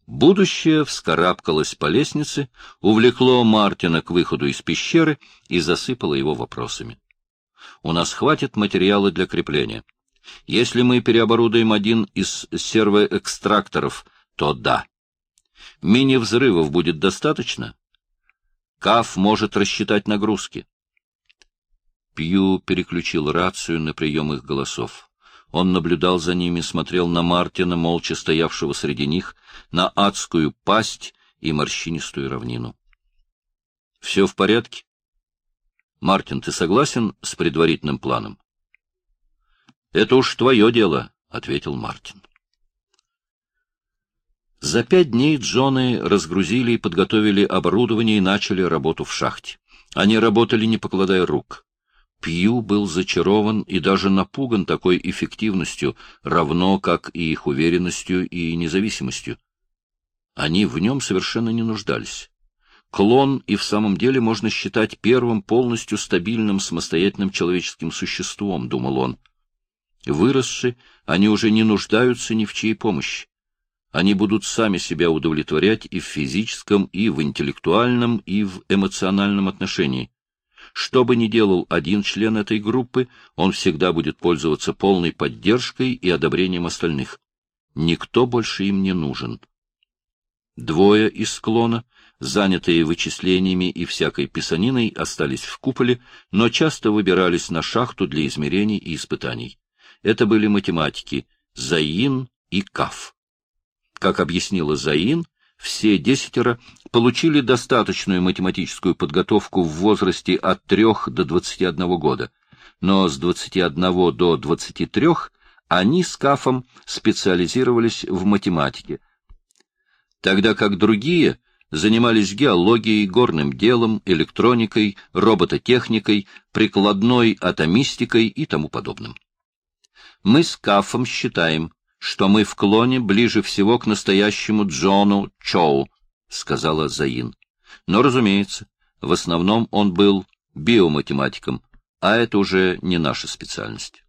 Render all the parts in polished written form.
Будущее вскарабкалось по лестнице, увлекло Мартина к выходу из пещеры и засыпало его вопросами. У нас хватит материала для крепления. Если мы переоборудуем один из сервоэкстракторов, то да. Мини-взрывов будет достаточно? Каф может рассчитать нагрузки. Пью переключил рацию на прием их голосов. Он наблюдал за ними, смотрел на Мартина, молча стоявшего среди них, на адскую пасть и морщинистую равнину. — Все в порядке? — Мартин, ты согласен с предварительным планом? — Это уж твое дело, — ответил Мартин. За 5 дней Джоны разгрузили и подготовили оборудование и начали работу в шахте. Они работали, не покладая рук. Пью был зачарован и даже напуган такой эффективностью, равно как и их уверенностью и независимостью. Они в нем совершенно не нуждались. Клон и в самом деле можно считать первым полностью стабильным самостоятельным человеческим существом, думал он. Выросши, они уже не нуждаются ни в чьей помощи. Они будут сами себя удовлетворять и в физическом, и в интеллектуальном, и в эмоциональном отношении. Что бы ни делал один член этой группы, он всегда будет пользоваться полной поддержкой и одобрением остальных. Никто больше им не нужен. 2 из клона, занятые вычислениями и всякой писаниной, остались в куполе, но часто выбирались на шахту для измерений и испытаний. Это были математики Заин и Каф. Как объяснила Заин, все 10 получили достаточную математическую подготовку в возрасте от 3 до 21 года, но с 21 до 23 они с Кафом специализировались в математике, тогда как другие занимались геологией, горным делом, электроникой, робототехникой, прикладной атомистикой и тому подобным. Мы с Кафом считаем, что мы в клоне ближе всего к настоящему Джону Чоу, — сказала Заин. Но, разумеется, в основном он был биоматематиком, а это уже не наша специальность.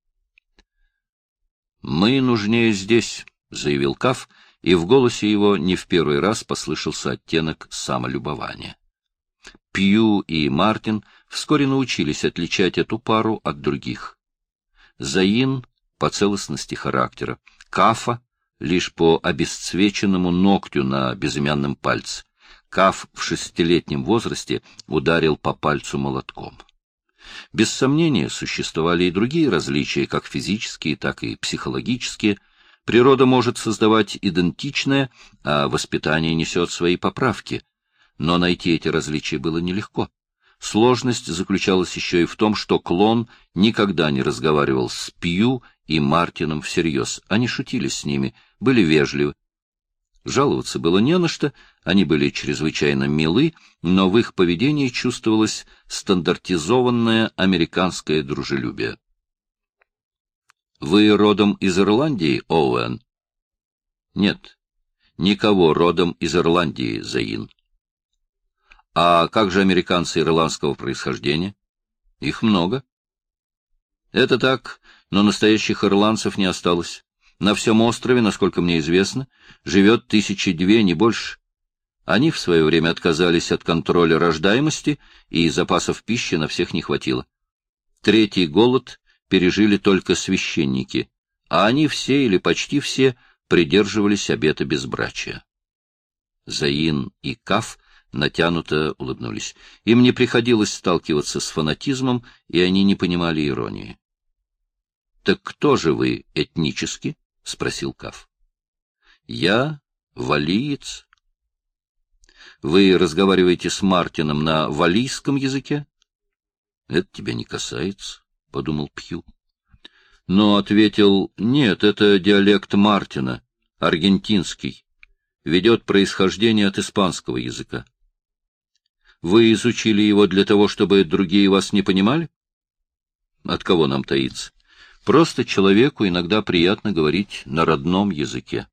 — Мы нужнее здесь, — заявил Каф, и в голосе его не в первый раз послышался оттенок самолюбования. Пью и Мартин вскоре научились отличать эту пару от других. Заин по целостности характера, Кафа лишь по обесцвеченному ногтю на безымянном пальце. Каф в 6-летнем возрасте ударил по пальцу молотком. Без сомнения, существовали и другие различия, как физические, так и психологические. Природа может создавать идентичное, а воспитание несет свои поправки. Но найти эти различия было нелегко. Сложность заключалась еще и в том, что клон никогда не разговаривал с Пью и Мартином всерьез. Они шутили с ними, были вежливы. Жаловаться было не на что, они были чрезвычайно милы, но в их поведении чувствовалось стандартизованное американское дружелюбие. — Вы родом из Ирландии, Оуэн? — Нет, никого родом из Ирландии, Заин. — А как же американцы ирландского происхождения? — Их много. — Это так, но настоящих ирландцев не осталось. На всем острове, насколько мне известно, живет 1002, не больше. Они в свое время отказались от контроля рождаемости, и запасов пищи на всех не хватило. 3-й голод пережили только священники, а они все или почти все придерживались обета безбрачия. Заин и Каф натянуто улыбнулись. Им не приходилось сталкиваться с фанатизмом, и они не понимали иронии. — Так кто же вы этнически? — спросил Каф. — Я валиец. — Вы разговариваете с Мартином на валлийском языке? — Это тебя не касается, — подумал Пью. Но ответил: — Нет, это диалект Мартина, аргентинский. Ведет происхождение от испанского языка. Вы изучили его для того, чтобы другие вас не понимали? От кого нам таиться? Просто человеку иногда приятно говорить на родном языке.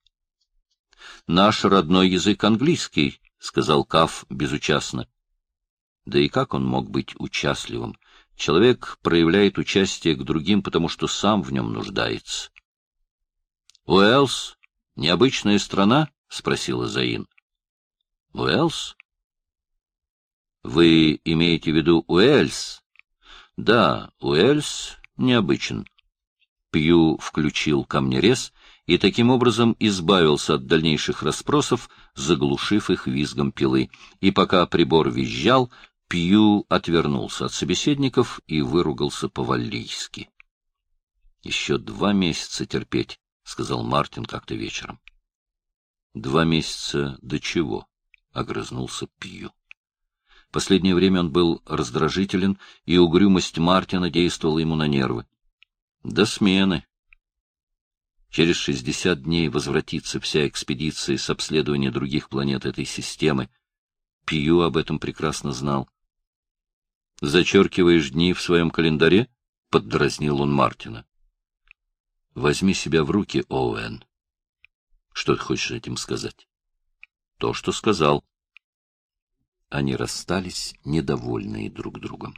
Наш родной язык английский, — сказал Каф безучастно. Да и как он мог быть участливым? Человек проявляет участие к другим, потому что сам в нем нуждается. Уэльс — необычная страна, — спросила Заин. — Уэллс? — Вы имеете в виду Уэльс? — Да, Уэльс необычен. Пью включил камнерез и таким образом избавился от дальнейших расспросов, заглушив их визгом пилы. И пока прибор визжал, Пью отвернулся от собеседников и выругался по-валлийски. — Еще 2 месяца терпеть, — сказал Мартин как-то вечером. — 2 месяца до чего? — огрызнулся Пью. Последнее время он был раздражителен, и угрюмость Мартина действовала ему на нервы. До смены. Через 60 дней возвратится вся экспедиция с обследования других планет этой системы. Пью об этом прекрасно знал. — Зачеркиваешь дни в своем календаре? — поддразнил он Мартина. — Возьми себя в руки, Оуэн. — Что ты хочешь этим сказать? — То, что сказал. Они расстались, недовольные друг другом.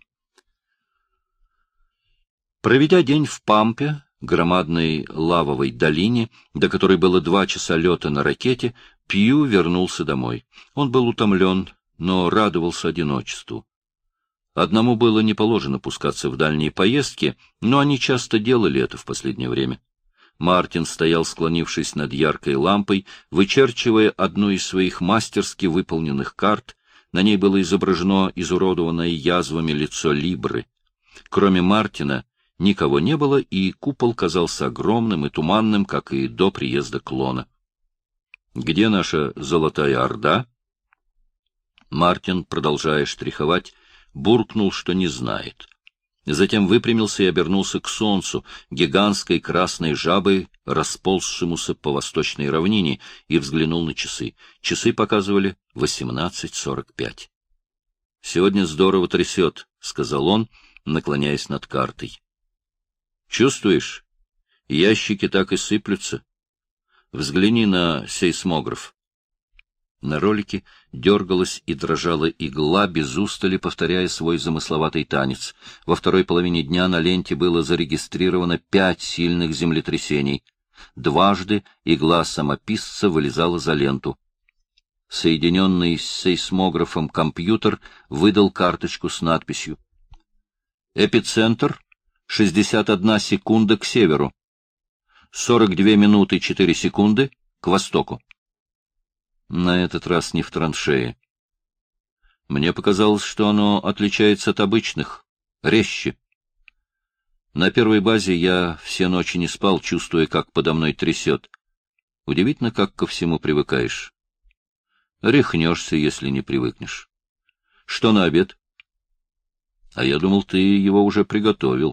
Проведя день в Пампе, громадной лавовой долине, до которой было 2 часа лета на ракете, Пью вернулся домой. Он был утомлен, но радовался одиночеству. Одному было не положено пускаться в дальние поездки, но они часто делали это в последнее время. Мартин стоял, склонившись над яркой лампой, вычерчивая одну из своих мастерски выполненных карт. На ней было изображено изуродованное язвами лицо Либры. Кроме Мартина, никого не было, и купол казался огромным и туманным, как и до приезда клона. — Где наша Золотая Орда? Мартин, продолжая штриховать, буркнул, что не знает. Затем выпрямился и обернулся к солнцу, гигантской красной жабой, расползшемуся по восточной равнине, и взглянул на часы. Часы показывали 18:45. — Сегодня здорово трясет, — сказал он, наклоняясь над картой. — Чувствуешь? Ящики так и сыплются. Взгляни на сейсмограф. На ролике дергалась и дрожала игла, без устали повторяя свой замысловатый танец. Во второй половине дня на ленте было зарегистрировано 5 сильных землетрясений. Дважды игла самописца вылезала за ленту. Соединенный с сейсмографом компьютер выдал карточку с надписью: «Эпицентр — 61 секунда к северу, 42 минуты 4 секунды к востоку». На этот раз не в траншее. Мне показалось, что оно отличается от обычных, резче. На первой базе я все ночи не спал, чувствуя, как подо мной трясет. Удивительно, как ко всему привыкаешь. Рехнешься, если не привыкнешь. Что на обед? А я думал, ты его уже приготовил.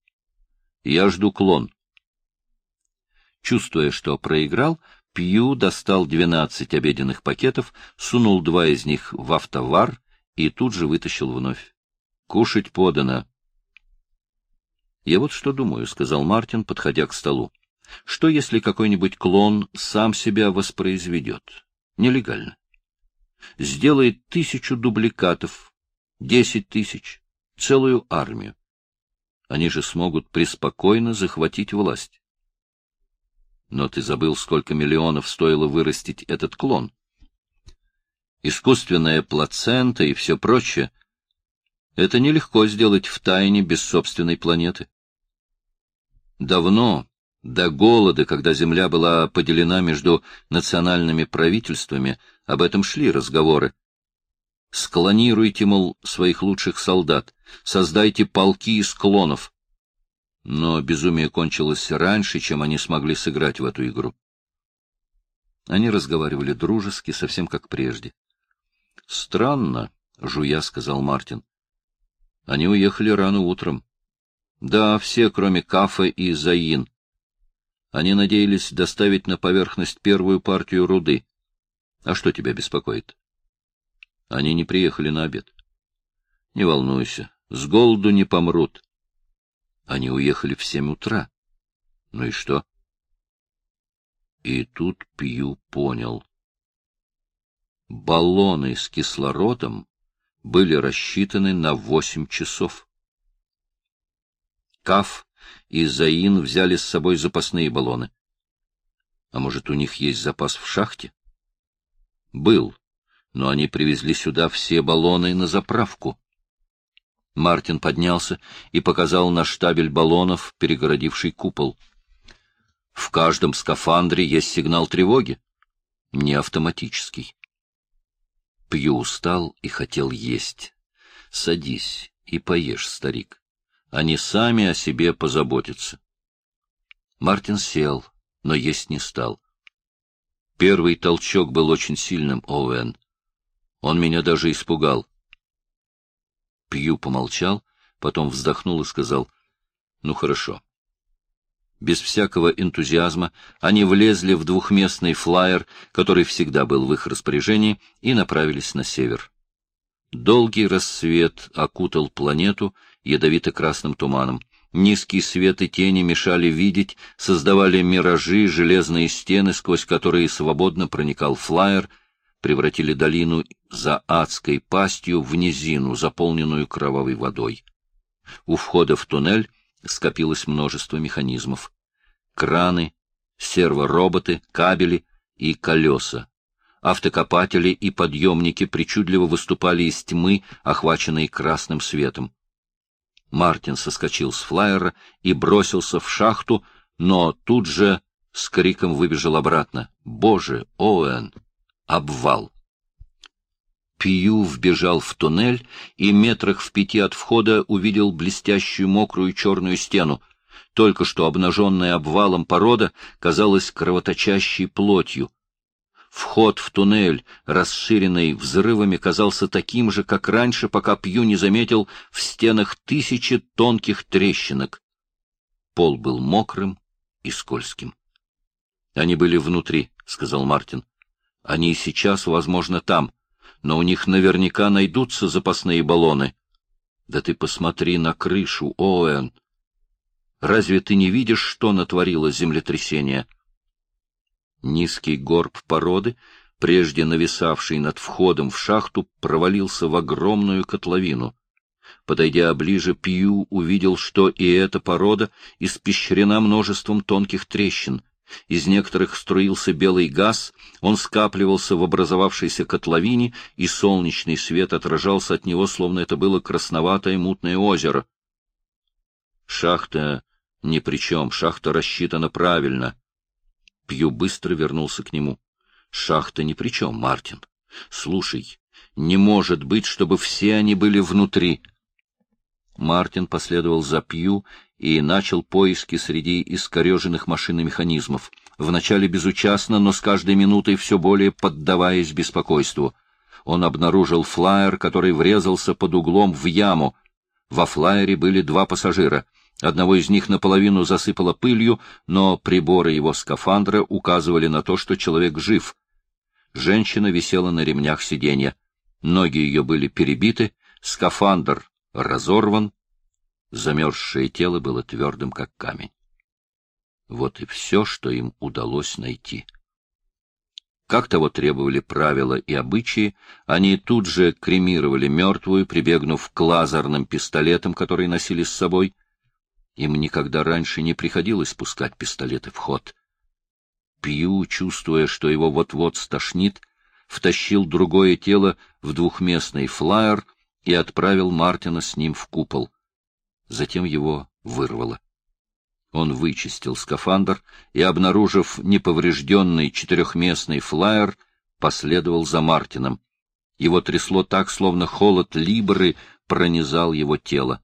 Я жду клон. Чувствуя, что проиграл, Пью достал 12 обеденных пакетов, сунул 2 из них в автовар и тут же вытащил вновь. Кушать подано. — Я вот что думаю, — сказал Мартин, подходя к столу. — Что, если какой-нибудь клон сам себя воспроизведет? Нелегально. Сделает 1000 дубликатов, 10 000, целую армию. Они же смогут преспокойно захватить власть. Но ты забыл, сколько миллионов стоило вырастить этот клон. Искусственная плацента и все прочее. Это нелегко сделать втайне, без собственной планеты. Давно, до голода, когда Земля была поделена между национальными правительствами, об этом шли разговоры. Склонируйте, мол, своих лучших солдат, создайте полки из клонов. Но безумие кончилось раньше, чем они смогли сыграть в эту игру. Они разговаривали дружески, совсем как прежде. — Странно, — жуя сказал Мартин. — Они уехали рано утром. Да, все, кроме Кафа и Заин. Они надеялись доставить на поверхность первую партию руды. А что тебя беспокоит? Они не приехали на обед. Не волнуйся, с голоду не помрут. Они уехали в 7 утра. Ну и что? И тут Пью понял. Баллоны с кислородом были рассчитаны на 8 часов. Каф и Заин взяли с собой запасные баллоны. А может, у них есть запас в шахте? Был, но они привезли сюда все баллоны на заправку. Мартин поднялся и показал на штабель баллонов, перегородивший купол. В каждом скафандре есть сигнал тревоги. Не автоматический. Пью устал и хотел есть. Садись и поешь, старик. Они сами о себе позаботятся. Мартин сел, но есть не стал. Первый толчок был очень сильным, Оуэн. Он меня даже испугал. Пью помолчал, потом вздохнул и сказал: «Ну, хорошо». Без всякого энтузиазма они влезли в двухместный флайер, который всегда был в их распоряжении, и направились на север. Долгий рассвет окутал планету ядовито-красным туманом. Низкий свет и тени мешали видеть, создавали миражи, железные стены, сквозь которые свободно проникал флайер, превратили долину за адской пастью в низину, заполненную кровавой водой. У входа в туннель скопилось множество механизмов. Краны, сервороботы, кабели и колеса. Автокопатели и подъемники причудливо выступали из тьмы, охваченной красным светом. Мартин соскочил с флайера и бросился в шахту, но тут же с криком выбежал обратно. «Боже, Оуэн! Обвал!» Пью вбежал в туннель и метрах в 5 от входа увидел блестящую мокрую черную стену. Только что обнаженная обвалом порода казалась кровоточащей плотью. Вход в туннель, расширенный взрывами, казался таким же, как раньше, пока Пью не заметил в стенах 1000 тонких трещинок. Пол был мокрым и скользким. — Они были внутри, — сказал Мартин. — Они сейчас, возможно, там, но у них наверняка найдутся запасные баллоны. Да ты посмотри на крышу, Оуэн! Разве ты не видишь, что натворило землетрясение? Низкий горб породы, прежде нависавший над входом в шахту, провалился в огромную котловину. Подойдя ближе, Пью увидел, что и эта порода испещрена множеством тонких трещин. Из некоторых струился белый газ, он скапливался в образовавшейся котловине, и солнечный свет отражался от него, словно это было красноватое мутное озеро. Шахта ни при чем, шахта рассчитана правильно. Пью быстро вернулся к нему. Шахта ни при чем, Мартин. Слушай, не может быть, чтобы все они были внутри. Мартин последовал за Пью и начал поиски среди искореженных машин и механизмов. Вначале безучастно, но с каждой минутой все более поддаваясь беспокойству. Он обнаружил флайер, который врезался под углом в яму. Во флайере были 2 пассажира. Одного из них наполовину засыпало пылью, но приборы его скафандра указывали на то, что человек жив. Женщина висела на ремнях сиденья. Ноги ее были перебиты, скафандр разорван. Замерзшее тело было твердым, как камень. Вот и все, что им удалось найти. Как того требовали правила и обычаи, они тут же кремировали мертвую, прибегнув к лазерным пистолетам, которые носили с собой. Им никогда раньше не приходилось пускать пистолеты в ход. Пью, чувствуя, что его вот-вот стошнит, втащил другое тело в двухместный флайер и отправил Мартина с ним в купол. Затем его вырвало. Он вычистил скафандр и, обнаружив неповрежденный 4-местный флайер, последовал за Мартином. Его трясло так, словно холод Либры пронизал его тело.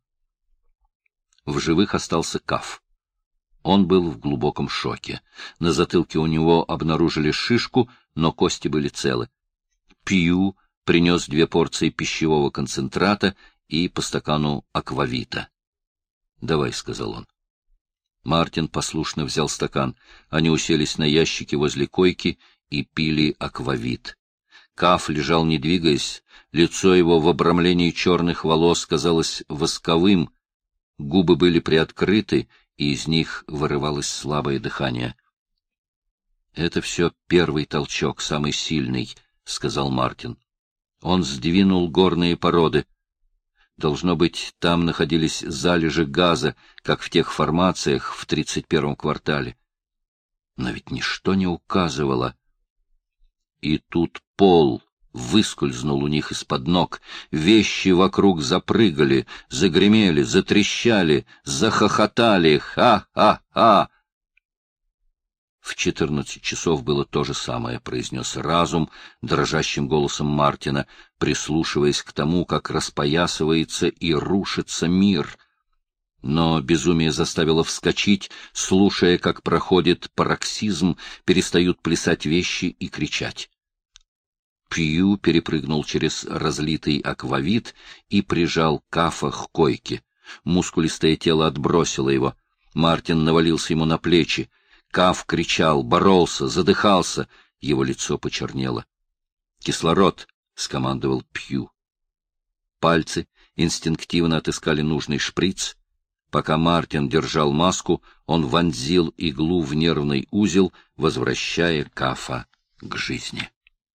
В живых остался Каф. Он был в глубоком шоке. На затылке у него обнаружили шишку, но кости были целы. Пью принес 2 порции пищевого концентрата и по стакану аквавита. — Давай, — сказал он. Мартин послушно взял стакан. Они уселись на ящике возле койки и пили аквавит. Каф лежал, не двигаясь. Лицо его в обрамлении черных волос казалось восковым. Губы были приоткрыты, и из них вырывалось слабое дыхание. — Это все первый толчок, самый сильный, — сказал Мартин. Он сдвинул горные породы. Должно быть, там находились залежи газа, как в тех формациях в 31-м квартале. Но ведь ничто не указывало. И тут пол выскользнул у них из-под ног, вещи вокруг запрыгали, загремели, затрещали, захохотали. Ха-ха-ха! В 14 часов было то же самое, произнес разум дрожащим голосом Мартина, прислушиваясь к тому, как распоясывается и рушится мир. Но безумие заставило вскочить, слушая, как проходит пароксизм, перестают плясать вещи и кричать. Пью перепрыгнул через разлитый аквавит и прижал Кафа к койке. Мускулистое тело отбросило его. Мартин навалился ему на плечи. Каф кричал, боролся, задыхался. Его лицо почернело. «Кислород!» — скомандовал Пью. Пальцы инстинктивно отыскали нужный шприц. Пока Мартин держал маску, он вонзил иглу в нервный узел, возвращая Кафа к жизни.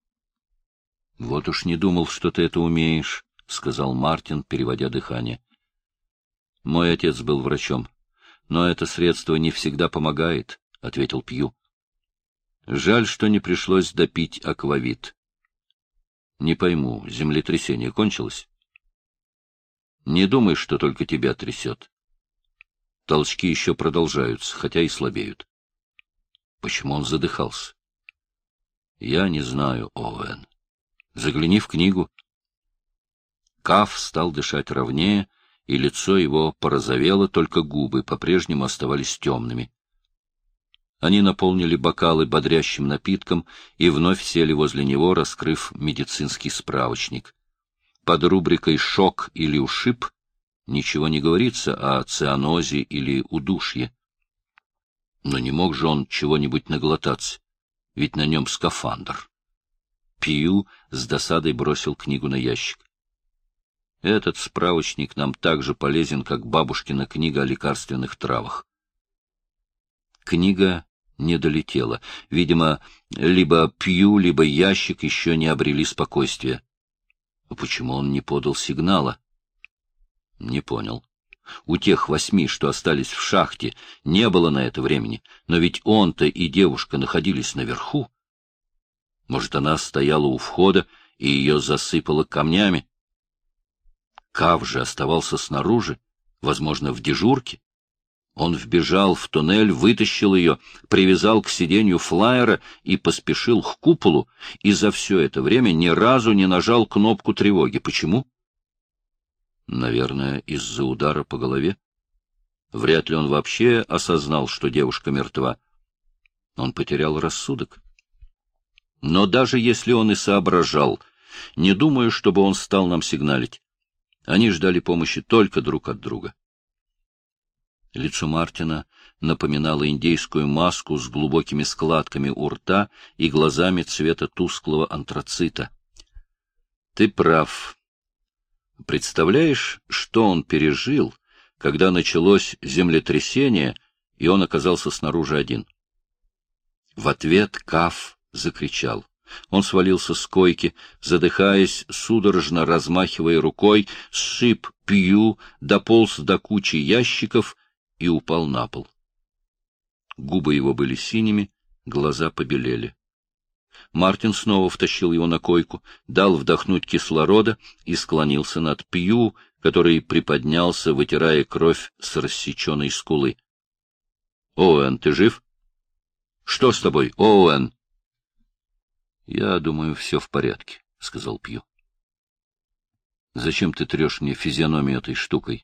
— Вот уж не думал, что ты это умеешь, — сказал Мартин, переводя дыхание. — Мой отец был врачом, но это средство не всегда помогает, — ответил Пью. — Жаль, что не пришлось допить аквавит. — Не пойму, землетрясение кончилось? — Не думай, что только тебя трясет. Толчки еще продолжаются, хотя и слабеют. Почему он задыхался? — Я не знаю, Оуэн. Загляни в книгу. Каф стал дышать ровнее, и лицо его порозовело, только губы по-прежнему оставались темными. Они наполнили бокалы бодрящим напитком и вновь сели возле него, раскрыв медицинский справочник. Под рубрикой «Шок» или «Ушиб» ничего не говорится о цианозе или удушье. Но не мог же он чего-нибудь наглотаться, ведь на нем скафандр. Пью с досадой бросил книгу на ящик. Этот справочник нам так же полезен, как бабушкина книга о лекарственных травах. Книга не долетела. Видимо, либо Пью, либо ящик еще не обрели спокойствия. Почему он не подал сигнала? Не понял. У тех 8, что остались в шахте, не было на это времени, но ведь он-то и девушка находились наверху. Может, она стояла у входа, и ее засыпало камнями? Кав же оставался снаружи, возможно, в дежурке. Он вбежал в туннель, вытащил ее, привязал к сиденью флайера и поспешил к куполу, и за все это время ни разу не нажал кнопку тревоги. Почему? Наверное, из-за удара по голове. Вряд ли он вообще осознал, что девушка мертва. Он потерял рассудок. Но даже если он и соображал, не думаю, чтобы он стал нам сигналить. Они ждали помощи только друг от друга. Лицо Мартина напоминало индейскую маску с глубокими складками у рта и глазами цвета тусклого антрацита. Ты прав. Представляешь, что он пережил, когда началось землетрясение, и он оказался снаружи один? В ответ Каф закричал. Он свалился с койки, задыхаясь, судорожно размахивая рукой, сшиб Пью, дополз до кучи ящиков и упал на пол. Губы его были синими, глаза побелели. Мартин снова втащил его на койку, дал вдохнуть кислорода и склонился над Пью, который приподнялся, вытирая кровь с рассеченной скулы. — Оуэн, ты жив? — Что с тобой, Оуэн? — Я думаю, все в порядке, — сказал Пью. — Зачем ты трешь мне физиономию этой штукой?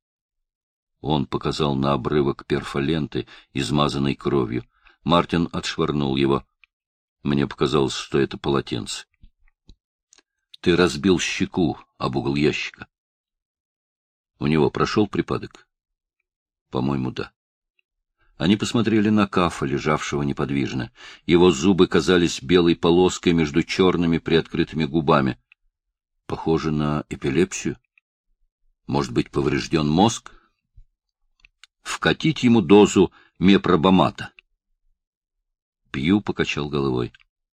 Он показал на обрывок перфоленты, измазанной кровью. Мартин отшвырнул его. Мне показалось, что это полотенце. Ты разбил щеку об угол ящика. У него прошел припадок? По-моему, да. Они посмотрели на Кафа, лежавшего неподвижно. Его зубы казались белой полоской между черными приоткрытыми губами. Похоже на эпилепсию. Может быть, поврежден мозг? Вкатить ему дозу мепробамата. Пью покачал головой.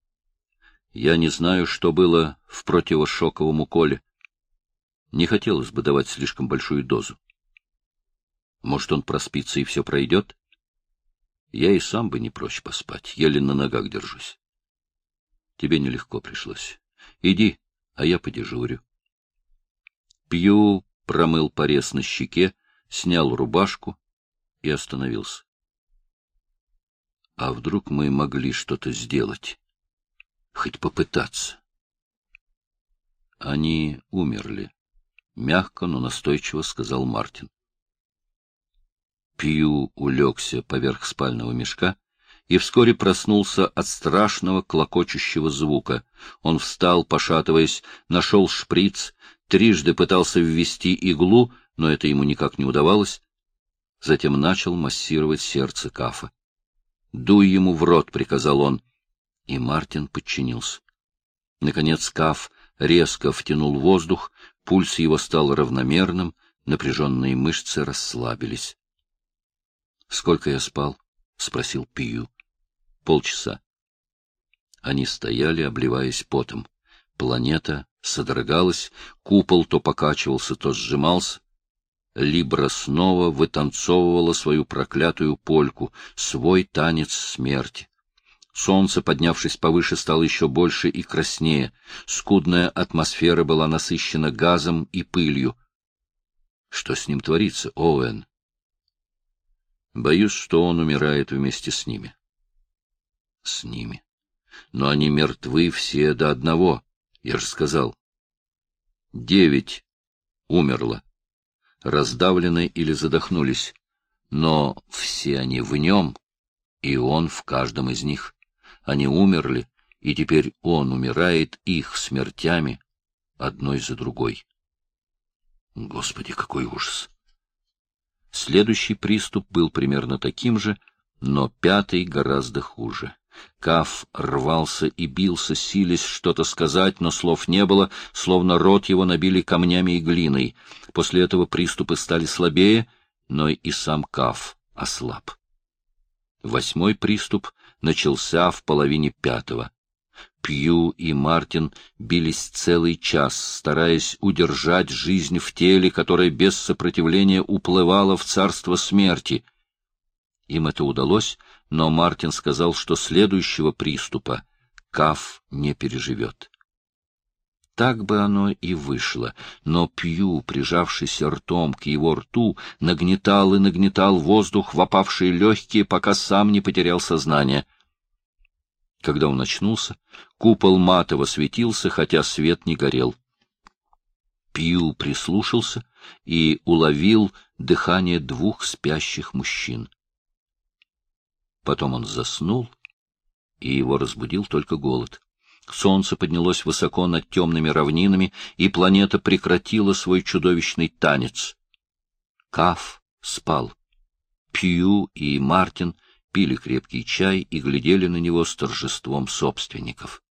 Я не знаю, что было в противошоковом уколе. Не хотелось бы давать слишком большую дозу. Может, он проспится и все пройдет? Я и сам бы не прочь поспать, еле на ногах держусь. Тебе нелегко пришлось. Иди, а я подежурю. Пью промыл порез на щеке, снял рубашку и остановился. А вдруг мы могли что-то сделать? Хоть попытаться. Они умерли. Мягко, но настойчиво сказал Мартин. Пью улегся поверх спального мешка и вскоре проснулся от страшного клокочущего звука. Он встал, пошатываясь, нашел шприц, трижды пытался ввести иглу, но это ему никак не удавалось. Затем начал массировать сердце Кафа. «Дуй ему в рот», — приказал он, и Мартин подчинился. Наконец Каф резко втянул воздух, пульс его стал равномерным, напряженные мышцы расслабились. — Сколько я спал? — спросил Пью. — Полчаса. Они стояли, обливаясь потом. Планета содрогалась, купол то покачивался, то сжимался. Либра снова вытанцовывала свою проклятую польку, свой танец смерти. Солнце, поднявшись повыше, стало еще больше и краснее. Скудная атмосфера была насыщена газом и пылью. Что с ним творится, Оуэн? Боюсь, что он умирает вместе с ними. С ними. Но они мертвы все до одного, я же сказал. 9 умерло. Раздавлены или задохнулись. Но все они в нем, и он в каждом из них. Они умерли, и теперь он умирает их смертями, одной за другой. Господи, какой ужас! Следующий приступ был примерно таким же, но 5-й гораздо хуже. Каф рвался и бился, силясь что-то сказать, но слов не было, словно рот его набили камнями и глиной. После этого приступы стали слабее, но и сам Каф ослаб. 8-й приступ начался в половине 5-го. Пью и Мартин бились целый час, стараясь удержать жизнь в теле, которое без сопротивления уплывало в царство смерти. Им это удалось, но Мартин сказал, что следующего приступа Каф не переживет. Так бы оно и вышло, но Пью, прижавшийся ртом к его рту, нагнетал и нагнетал воздух в опавшие легкие, пока сам не потерял сознание. Когда он очнулся, купол матово светился, хотя свет не горел. Пью прислушался и уловил дыхание 2 спящих мужчин. Потом он заснул, и его разбудил только голод. Солнце поднялось высоко над темными равнинами, и планета прекратила свой чудовищный танец. Каф спал. Пью и Мартин пили крепкий чай и глядели на него с торжеством собственников.